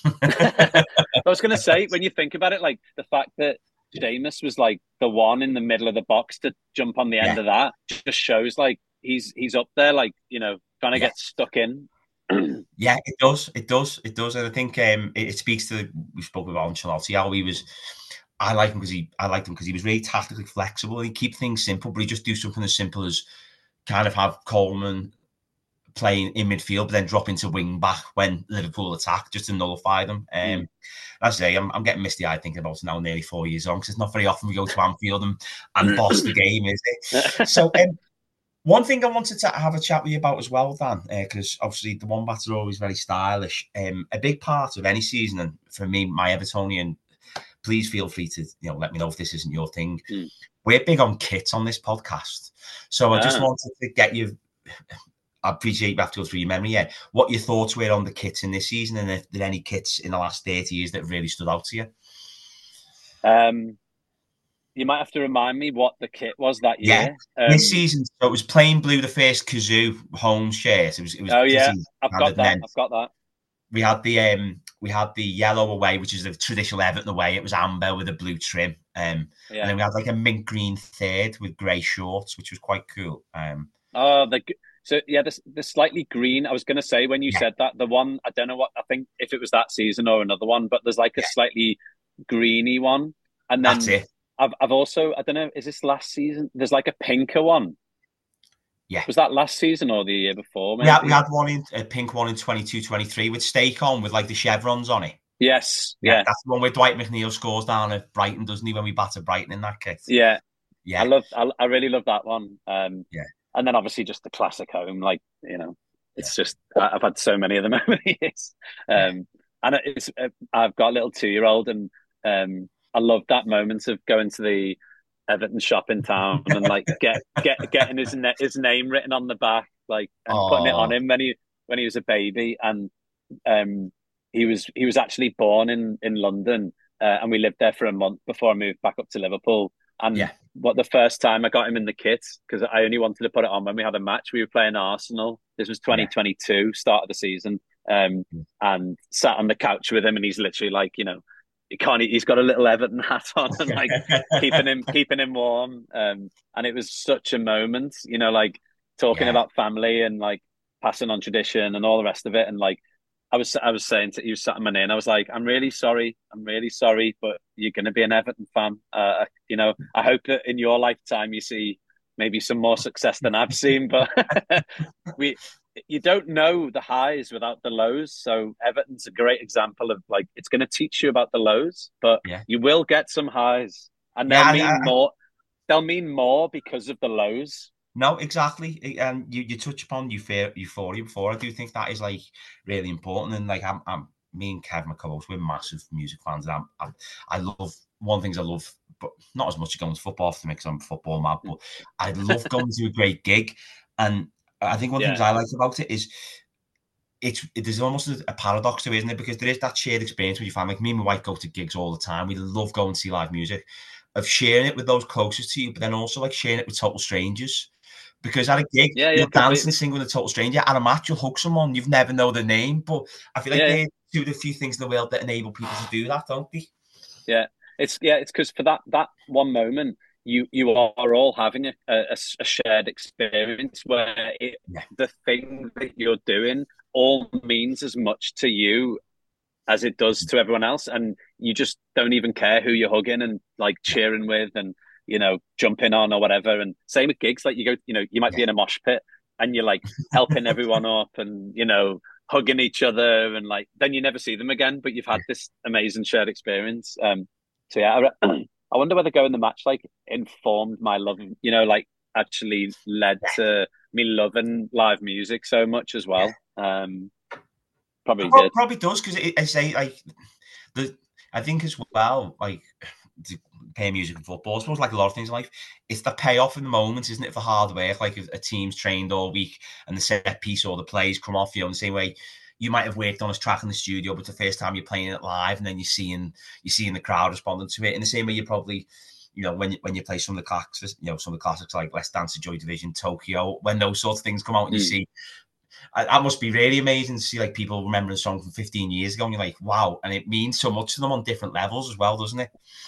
I was going to say, when you think about it, like the fact that Seamus was like the one in the middle of the box to jump on the end yeah. of that just shows like he's he's up there, like you know, trying to yeah. get stuck in. Yeah, it does, it does, it does, and I think um, it, it speaks to we spoke about Ancelotti how he was. I like him because he, I liked him because he was really tactically flexible. He keep things simple, but he just do something as simple as kind of have Coleman playing in midfield, but then drop into wing back when Liverpool attack just to nullify them. Um, mm. As I say, I'm, I'm getting misty-eyed thinking about it now, nearly four years on, because it's not very often we go to Anfield and, and boss the game, is it? So, um, one thing I wanted to have a chat with you about as well, Dan, because uh, obviously the Wombats are always very stylish. Um, a big part of any season, and for me, my Evertonian, please feel free to you know let me know if this isn't your thing. Mm. We're big on kits on this podcast, so yeah. I just wanted to get you. I appreciate you have to go through your memory. Yeah, what your thoughts were on the kits in this season, and if there are any kits in the last thirty years that really stood out to you. Um, you might have to remind me what the kit was that year. Yeah, um, this season, so it was plain blue, the first Kazoo home shirt. It was. It was oh yeah, I've got that. I've got that. We had the um, we had the yellow away, which is the traditional Everton away. It was amber with a blue trim. Um, yeah. And then we had like a mint green third with grey shorts, which was quite cool. Um, oh, the. So yeah, the, the slightly green. I was going to say when you yeah. said that, the one I don't know what I think if it was that season or another one, but there's like a yeah. slightly greeny one, and then that's it. I've I've also I don't know is this last season? There's like a pinker one. Yeah, was that last season or the year before? Maybe? Yeah, we had one in a pink one in twenty-two twenty-three with stake on with like the chevrons on it. Yes, yeah, yeah. That's the one where Dwight McNeil scores down at Brighton, doesn't he? When we batter Brighton in that kit. Yeah, yeah. I love I, I really love that one. Um, yeah. And then obviously just the classic home, like, you know, it's yeah. just, I've had so many of them over the years. Um, and it's, I've got a little two-year-old and um, I love that moment of going to the Everton shop in town and like get, get getting his his name written on the back, like, and Aww. putting it on him when he when he was a baby. And um, he was he was actually born in, in London uh, and we lived there for a month before I moved back up to Liverpool. And yeah. what the first time I got him in the kit, because I only wanted to put it on when we had a match. We were playing Arsenal. This was twenty twenty-two, yeah. start of the season, um, mm. and sat on the couch with him, and he's literally like, you know, he can't. He's got a little Everton hat on, and like keeping him keeping him warm. Um, and it was such a moment, you know, like talking yeah. about family and like passing on tradition and all the rest of it, and like. I was I was saying to he was sat in my name. I was like, I'm really sorry. I'm really sorry, but you're going to be an Everton fan. Uh, you know, I hope that in your lifetime you see maybe some more success than I've seen. But we you don't know the highs without the lows. So Everton's a great example of like it's going to teach you about the lows, but yeah. you will get some highs, and they'll yeah, mean I, I, more. They'll mean more because of the lows. No, exactly. And you, you touch upon euphoria before. I do think that is like really important. And like I'm, I'm me and Kev, my co-host, we're massive music fans. And I'm, I'm, I love one of the things I love, but not as much as going to football for me because I'm football mad. But I love going to a great gig, and I think one of the Yeah. things I like about it is it's it is almost a paradox to it, isn't it? Because there is that shared experience with your family. Like me and my wife go to gigs all the time. We love going to see live music, of sharing it with those closest to you, but then also like sharing it with total strangers. Because at a gig, Yeah, yeah, you'll dance completely. and sing with a total stranger. At a match, you'll hug someone you've never know their name. But I feel like Yeah, yeah. they're two of the few things in the world that enable people to do that, don't they? Yeah, it's yeah, it's because for that that one moment, you you are all having a, a, a shared experience where it, Yeah. the thing that you're doing all means as much to you as it does to everyone else, and you just don't even care who you're hugging and like cheering with, and you know jumping on or whatever. And same with gigs, like you go, you know, you might Yeah. be in a mosh pit and you're like helping everyone up, and you know hugging each other, and like then you never see them again, but you've had this amazing shared experience. Um, so yeah, I, I wonder whether going the match like informed my love, you know, like actually led to me loving live music so much as well. Um, probably Pro- did. Probably does, because I say like the I think as well, like to play music and football, I suppose like a lot of things in life, it's the payoff in the moment, isn't it, for hard work? Like if a team's trained all week and the set piece or the plays come off, you know, in the same way you might have worked on a track in the studio, but the first time you're playing it live, and then you're seeing you're seeing the crowd responding to it in the same way you probably, you know, when you, when you play some of the classics, you know, some of the classics like Let's Dance to Joy Division, Tokyo, when those sorts of things come out and you Mm. see, that must be really amazing to see like people remembering a song from fifteen years ago, and you're like, wow, and it means so much to them on different levels as well, doesn't it?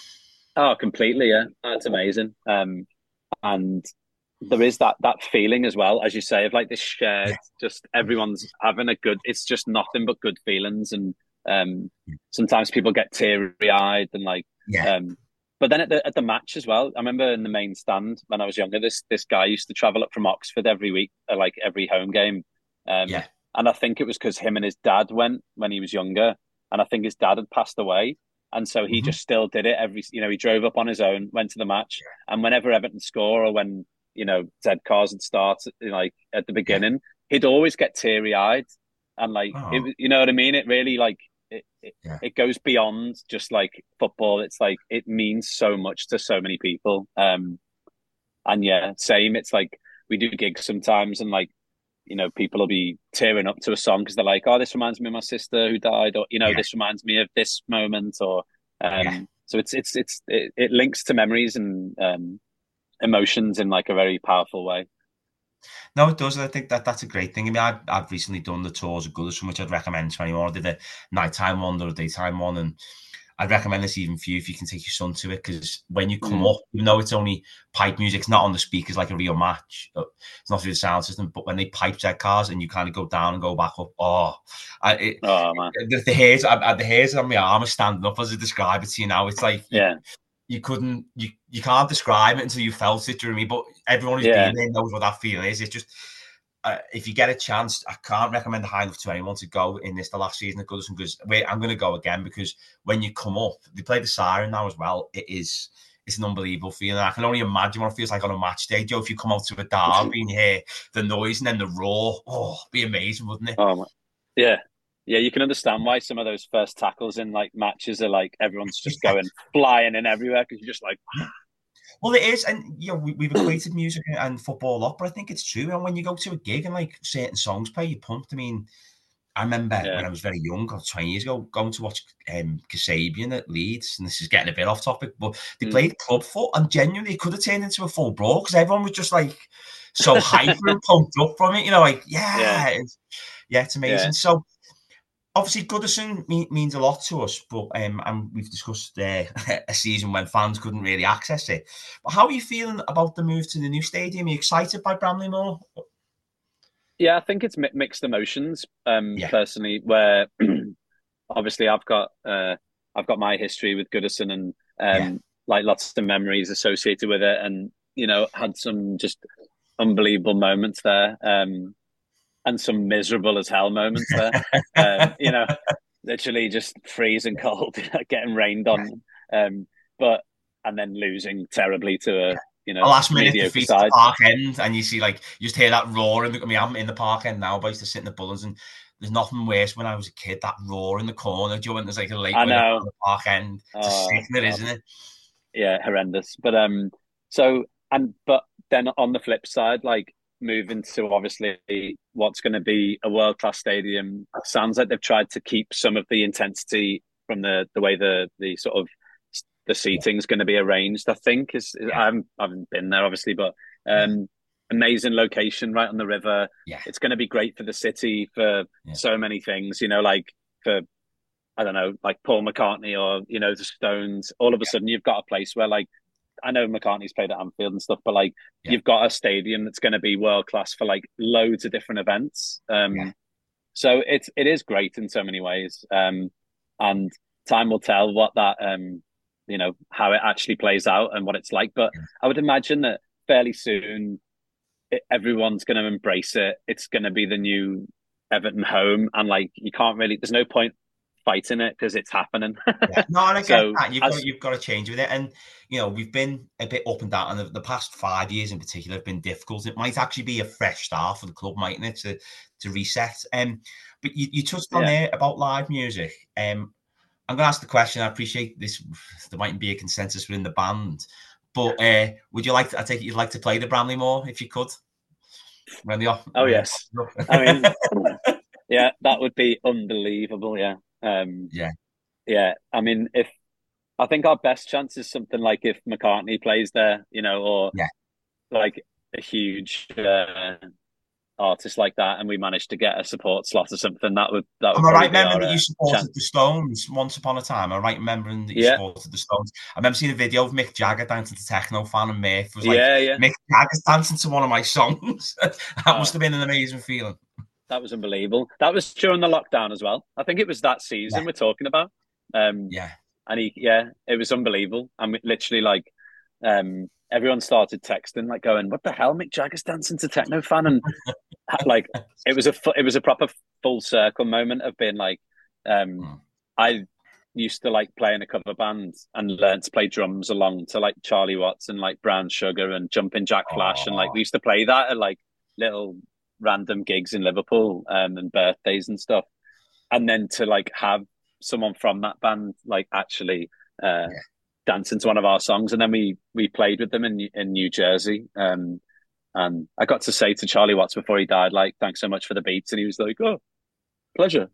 Oh, completely. Yeah, that's amazing. Um, and there is that that feeling as well, as you say, of like this shared, Yeah. just everyone's having a good. It's just nothing but good feelings, and um, sometimes people get teary eyed and like, Yeah. um, but then at the at the match as well. I remember in the main stand when I was younger, this this guy used to travel up from Oxford every week, uh, like every home game. Um, Yeah. and I think it was because him and his dad went when he was younger, and I think his dad had passed away. And so he Mhm. just still did it every, you know, he drove up on his own, went to the match, and whenever Everton score or when, you know, Zed Cars would start, you know, like at the beginning, he'd always get teary eyed, and like Oh, it, you know what I mean? It really like it, it, yeah. it goes beyond just like football. It's like it means so much to so many people. Um, and yeah, same. It's like we do gigs sometimes, and like you know, people will be tearing up to a song because they're like, "Oh, this reminds me of my sister who died," or you know, Yeah. "This reminds me of this moment," or um, Yeah. so it's it's it's it, it links to memories and um, emotions in like a very powerful way. No, it does. I think that that's a great thing. I mean, I've, I've recently done the tours of Goodison, which I'd recommend to anyone. I did a nighttime one or a daytime one, and I'd recommend this even for you if you can take your son to it, because when you come Mm. up, even though it's only pipe music, it's not on the speakers like a real match. It's not through the sound system, but when they pipe Zed Cars and you kind of go down and go back up, oh, I, it, Oh man, the, the hairs, I, the hairs on my arm are standing up as I describe it to you now. It's like you, yeah, you couldn't, you, you can't describe it until you felt it, do you know what I mean? But everyone who's yeah, been there knows what that feel is. It's just, uh, if you get a chance, I can't recommend it high enough to anyone to go in this, the last season of Goodison, because wait, I'm going to go again, because when you come up, they play the siren now as well. It is, it's an unbelievable feeling. I can only imagine what it feels like on a match day, Joe, if you come out to a derby and you hear the noise and then the roar. Oh, it'd be amazing, wouldn't it? oh man. Yeah. Yeah, you can understand why some of those first tackles in like matches are like everyone's just going flying in everywhere because you're just like, well, it is, and you know, we, we've equated music and football up, but I think it's true. And when you go to a gig and like certain songs play, you pumped. I mean, I remember yeah, when I was very young, or twenty years ago, going to watch um, Kasabian at Leeds, and this is getting a bit off topic, but they Mm. played club foot, and genuinely it could have turned into a full brawl because everyone was just like so hyper and pumped up from it, you know, like yeah, Yeah. it's, yeah, it's amazing. Yeah. So obviously, Goodison mean, means a lot to us, but um, and we've discussed uh, a season when fans couldn't really access it. But how are you feeling about the move to the new stadium? Are you excited by Bramley-Moore? Yeah, I think it's mi- mixed emotions. Um, Yeah. personally, where obviously I've got uh, I've got my history with Goodison and um, Yeah. like lots of memories associated with it, and you know had some just unbelievable moments there. Um, and some miserable as hell moments there. um, you know, literally just freezing cold, getting rained on. Um, but and then losing terribly to a you know a last minute defeat at the Park End, and you see like you just hear that roar. In the, I mean, I'm in the Park End now, but I used to sit in the Bullens, and there's nothing worse when I was a kid. That roar in the corner, do you know, when there's like a late I know. At the Park End. It's oh, a sickener, isn't it? Yeah, horrendous. But um, so and but then on the flip side, like moving to obviously what's going to be a world class stadium, sounds like they've tried to keep some of the intensity from the the way the the sort of the seating's going to be arranged. I think is, is yeah. I, haven't, I haven't been there obviously, but um, yeah. amazing location right on the river. Yeah, it's going to be great for the city for yeah. so many things. You know, like for I don't know, like Paul McCartney or you know the Stones. All of a yeah. sudden, you've got a place where like I know McCartney's played at Anfield and stuff, but like yeah. you've got a stadium that's going to be world class for like loads of different events. Um, yeah. So it's it is great in so many ways, um, and time will tell what that. Um, you know, how it actually plays out and what it's like. But I would imagine that fairly soon, it, everyone's going to embrace it. It's going to be the new Everton home. And like, you can't really, there's no point fighting it because it's happening. yeah. No, and I get so, that. You've, as, got, you've got to change with it. And, you know, we've been a bit up and down. And the, the past five years in particular have been difficult. It might actually be a fresh start for the club, mightn't it, to, to reset. Um, but you, you touched on yeah. there about live music. Um, I'm going to ask the question. I appreciate this. There mightn't be a consensus within the band, but uh, would you like to, I take it you'd like to play the Bramley-Moore if you could? When the off, oh, yes. I mean, yeah, that would be unbelievable. Yeah. Um, yeah. Yeah. I mean, if I think our best chance is something like if McCartney plays there, you know, or yeah. like a huge uh, artist like that, and we managed to get a support slot or something, that would that would. Am I right remembering that you supported chance. the Stones once upon a time? Am I right remembering that you yeah. supported the Stones? I remember seeing a video of Mick Jagger dancing to Techno Fan, and Murph was like, yeah, yeah. Mick Jagger's dancing to one of my songs. that oh. must have been an amazing feeling. That was unbelievable. That was during the lockdown as well. I think it was that season yeah. we're talking about. Um, yeah, and he, yeah, it was unbelievable. And we, literally, like, um, everyone started texting, like, going, "What the hell, Mick Jagger's dancing to Techno Fan?" And like, it was a it was a proper full circle moment of being like, um, mm. I used to like play in a cover band and learned to play drums along to like Charlie Watts and like Brown Sugar and Jumpin' Jack Flash, oh. and like we used to play that at like little random gigs in Liverpool um, and birthdays and stuff, and then to like have someone from that band like actually uh, yeah. dancing to one of our songs, and then we we played with them in in New Jersey. Um, And I got to say to Charlie Watts before he died, like, "Thanks so much for the beats." And he was like, "Oh, pleasure."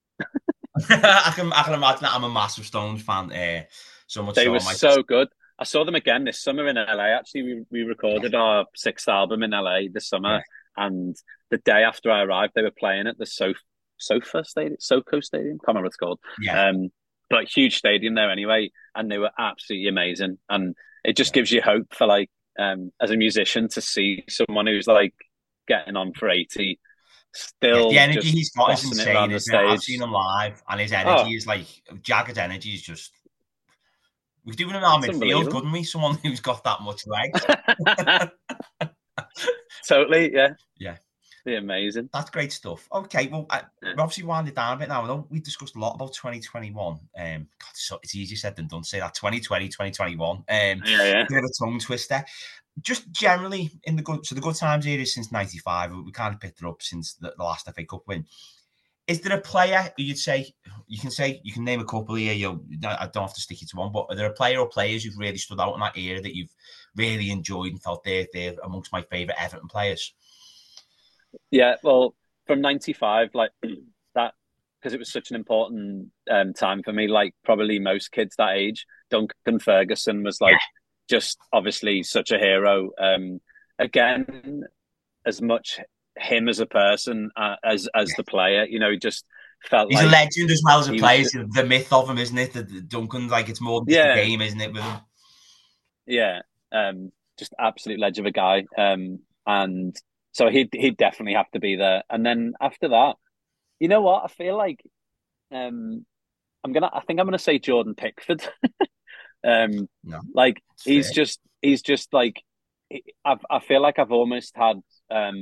I can I can imagine that. I'm a massive Stones fan. Uh, so much they so were might... so good. I saw them again this summer in L A. Actually, we we recorded yeah. our sixth album in L A this summer, yeah. and the day after I arrived, they were playing at the Sof- Sofa Stadium, SoCo Stadium. Can't remember what it's called. Yeah. Um, but huge stadium there anyway, and they were absolutely amazing. And it just yeah. gives you hope for like. Um, as a musician, to see someone who's like getting on for eighty, still yeah, the energy he's got is insane. Isn't it? I've seen him live, and his energy oh. is like Jagger's energy is just. We could do it in our midfield, couldn't we? Someone who's got that much legs. Totally, yeah, yeah, be amazing. That's great stuff. Okay, well, I, yeah. we're obviously winding down a bit now. I know we discussed a lot about twenty twenty-one. Um, God, so it's easier said than done to say that twenty twenty, twenty twenty-one. Um, yeah, yeah. Bit of a tongue twister. Just generally in the good, so the good times era since ninety-five, we kind of picked it up since the, the last F A Cup win. Is there a player you'd say, you can say, you can name a couple here, you I don't have to stick it to one, but are there a player or players who've really stood out in that era that you've really enjoyed and felt they're, they're amongst my favourite Everton players? Yeah, well, from ninety-five, like that, because it was such an important um, time for me, like probably most kids that age, Duncan Ferguson was like, just obviously such a hero. Um, again, as much him as a person uh, as as the player, you know, he just felt he's like a legend as well as a player. Was, the myth of him, isn't it? The, the Duncan, like it's more than yeah. a game, isn't it? With him, yeah, um, just absolute legend of a guy. Um, and so he'd he'd definitely have to be there. And then after that, you know what? I feel like um, I'm gonna. I think I'm gonna say Jordan Pickford. Um, no, like he's fair. just, he's just like, I've, I feel like I've almost had, um,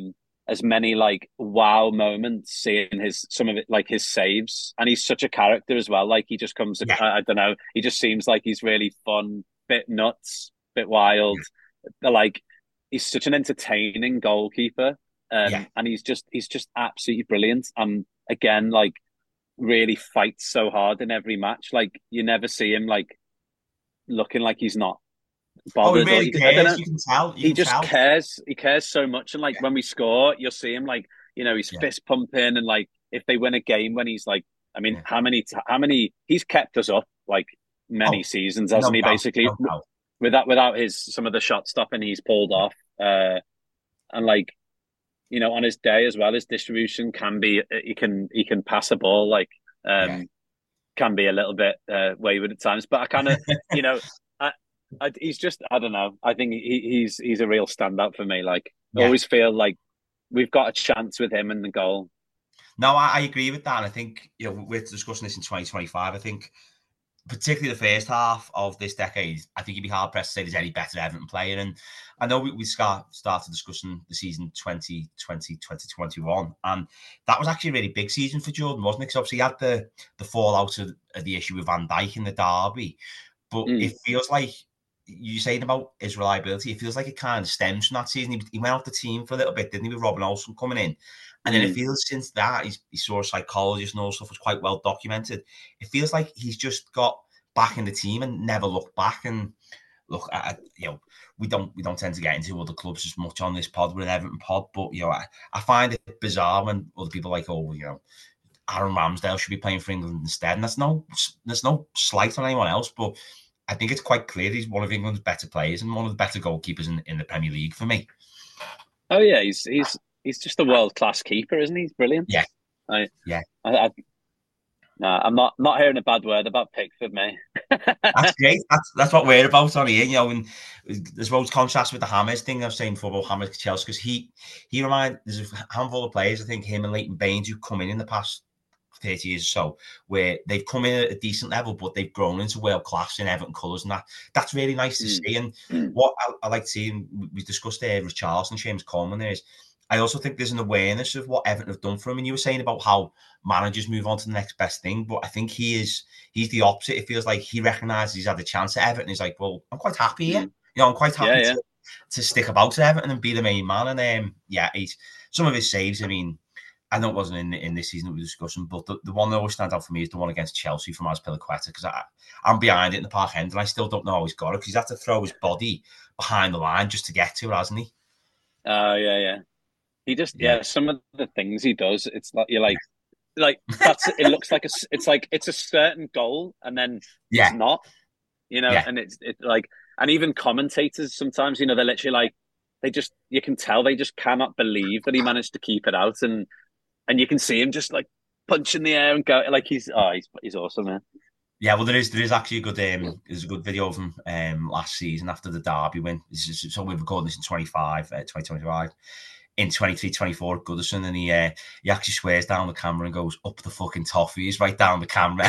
as many like wow moments seeing his some of it like his saves, and he's such a character as well. Like he just comes, yeah. I, I don't know, he just seems like he's really fun, bit nuts, bit wild. Yeah. Like he's such an entertaining goalkeeper, um, yeah. and he's just he's just absolutely brilliant. And again, like really fights so hard in every match. Like you never see him like looking like he's not bothered. Oh, he really cares. You can tell. You he can just tell. cares. He cares so much. And like yeah. when we score, you'll see him like, you know, he's yeah. fist pumping, and like if they win a game, when he's like, I mean, yeah. how many, how many? He's kept us up like many oh, seasons, hasn't no he? Doubt, basically, no without without his some of the shot stopping he's pulled off, uh, and like, you know, on his day as well, his distribution can be. He can he can pass a ball like um, yeah. can be a little bit uh, wayward at times, but I kind of you know. I, he's just, I don't know. I think he, he's he's a real standout for me. Like, yeah. I always feel like we've got a chance with him in the goal. No, I, I agree with that. And I think, you know, we're discussing this in twenty twenty-five. I think, particularly the first half of this decade, I think you'd be hard pressed to say there's any better Everton player. And I know we, we start, started discussing the season twenty twenty, twenty twenty-one. And that was actually a really big season for Jordan, wasn't it? Because obviously he had the, the fallout of, of the issue with Van Dijk in the derby. But mm. it feels like, you're saying about his reliability, it feels like it kind of stems from that season. He, he went off the team for a little bit, didn't he, with Robin Olsen coming in? And then mm. it feels since that, he's, he saw a psychologist and all stuff was quite well documented. It feels like he's just got back in the team and never looked back. And look, I, you know, we don't we don't tend to get into other clubs as much on this pod. We're an Everton pod, but, you know, I, I find it bizarre when other people are like, oh, you know, Aaron Ramsdale should be playing for England instead. And that's no, there's no slight on anyone else, but I think it's quite clear he's one of England's better players and one of the better goalkeepers in, in the Premier League for me. Oh yeah, he's he's he's just a world class keeper, isn't he? He's brilliant. Yeah, I, yeah. I, I, no, I'm not not hearing a bad word about Pickford, mate. That's great. That's that's what we're about on here, you know. And there's loads of contrast with the Hammers thing I was saying before about Hammers Chelsea, because he he reminds there's a handful of players, I think him and Leighton Baines, who come in in the past thirty years or so, where they've come in at a decent level, but they've grown into world class in Everton colours, and that that's really nice to mm. see. And mm. what I, I like to see, and we discussed there, uh, Richarlison, James Coleman, there is, I also think there's an awareness of what Everton have done for him. And you were saying about how managers move on to the next best thing, but I think he is he's the opposite. It feels like he recognises he's had a chance at Everton. He's like, well, I'm quite happy here. Mm. You know, I'm quite happy yeah, yeah. To, to stick about at Everton and be the main man. And um, yeah, he's some of his saves, I mean, I know it wasn't in in this season that we were discussing, but the, the one that always stands out for me is the one against Chelsea from Azpilicueta, because I'm behind it in the Park End and I still don't know how he's got it, because he's had to throw his body behind the line just to get to it, hasn't he? Oh, uh, yeah, yeah. He just, yeah. yeah, some of the things he does, it's like, you're like, like, that's, it looks like a, it's like, it's a certain goal and then yeah. it's not, you know, yeah. and it's it, like, and even commentators sometimes, you know, they're literally like, they just, you can tell they just cannot believe that he managed to keep it out. And, And you can see him just like punch in the air and go like he's oh he's he's awesome, man. Yeah, well there is there is actually a good um there's a good video of him um last season after the derby win. So we're recording this in twenty-five, uh, twenty twenty-five. In twenty-three twenty-four at Goodison, and he uh, he actually swears down the camera and goes, up the fucking toffees, right down the camera.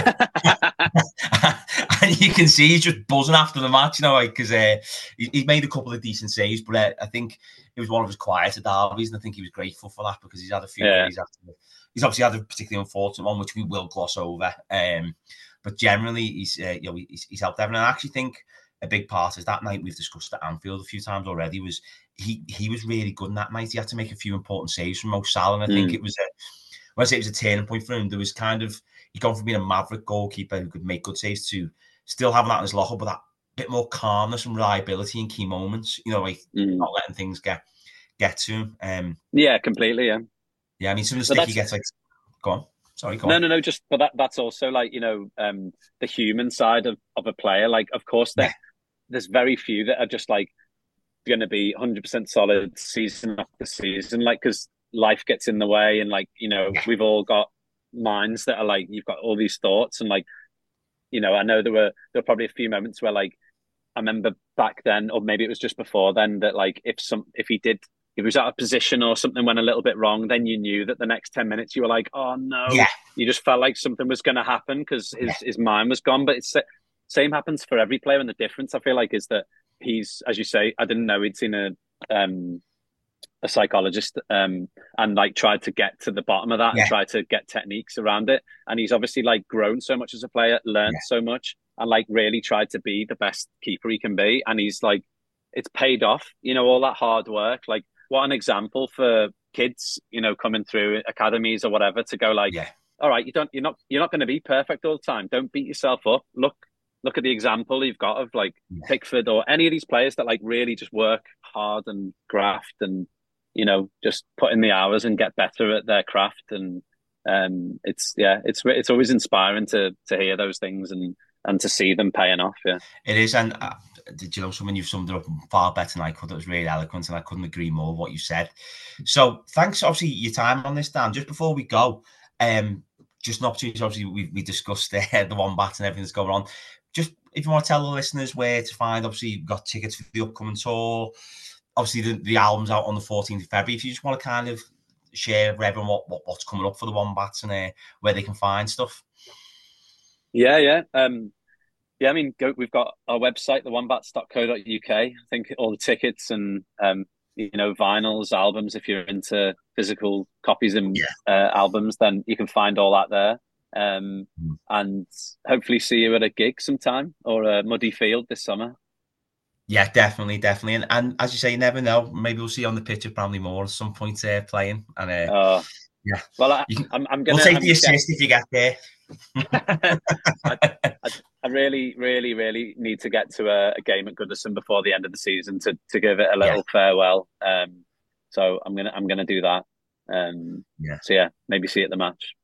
And you can see he's just buzzing after the match, you know, like, because uh, he, he made a couple of decent saves, but uh, I think it was one of his quieter derbies, and I think he was grateful for that, because he's had a few. Yeah. He's, had to, he's obviously had a particularly unfortunate one, which we will gloss over. Um, but generally, he's uh, you know he's, he's helped everyone. And I actually think a big part is that night we've discussed at Anfield a few times already. Was he he was really good in that night. He had to make a few important saves from Mo Salah, and I mm. think it was a when I say it was a turning point for him. There was kind of he'd gone from being a maverick goalkeeper who could make good saves to still having that in his locker, but that bit more calmness and reliability in key moments. You know, like mm. not letting things get get to him. Um, yeah, completely. Yeah, yeah. I mean, some of the stuff he gets like, go on. Sorry, go no, on. no, no. Just but that that's also like you know um, the human side of, of a player. Like, of course, there, yeah. there's very few that are just like going to be one hundred percent solid season after season. Like, because life gets in the way, and like you know, yeah. we've all got minds that are like you've got all these thoughts, and like you know, I know there were there were probably a few moments where like I remember back then, or maybe it was just before then, that like if some if he did. If he was out of position or something went a little bit wrong, then you knew that the next ten minutes you were like, oh no. Yeah. You just felt like something was going to happen because his, yeah. his mind was gone. But it's same happens for every player. And the difference, I feel like, is that he's, as you say, I didn't know he'd seen a um, a psychologist, um, and like tried to get to the bottom of that yeah. and tried to get techniques around it. And he's obviously like grown so much as a player, learned yeah. so much, and like really tried to be the best keeper he can be. And he's like, it's paid off, you know, all that hard work. Like, what an example for kids, you know, coming through academies or whatever to go like, yeah. all right, you don't, you're not, you're not going to be perfect all the time. Don't beat yourself up. Look, look at the example you've got of like yeah. Pickford or any of these players that like really just work hard and graft and, you know, just put in the hours and get better at their craft. And um, it's, yeah, it's it's always inspiring to to hear those things and and to see them paying off. Yeah, it is. And uh, did you know, someone you've summed it up far better than I could. It was really eloquent, and I couldn't agree more with what you said. So thanks, obviously, your time on this, Dan. Just before we go, um, just an opportunity. Obviously, we we discussed uh, the Wombats and everything that's going on. Just if you want to tell the listeners where to find, obviously, you've got tickets for the upcoming tour. Obviously, the, the album's out on the fourteenth of February. If you just want to kind of share with everyone what, what, what's coming up for the Wombats and uh, where they can find stuff. Yeah, yeah. Um, yeah, I mean, go, we've got our website, the wombats dot co dot uk. I think all the tickets and, um, you know, vinyls, albums, if you're into physical copies and yeah. uh, albums, then you can find all that there. Um, mm. And hopefully see you at a gig sometime or a muddy field this summer. Yeah, definitely, definitely. And and as you say, you never know. Maybe we'll see you on the pitch at Bramley-Moore at some point uh, playing. And uh, uh, yeah, well, I, can, I'm, I'm going to... We'll take I'm the assist get... if you get there. I, I, I really, really, really need to get to a, a game at Goodison before the end of the season to to give it a little yeah. farewell. Um, so I'm gonna I'm gonna do that. Um, yeah. So yeah, maybe see you at the match.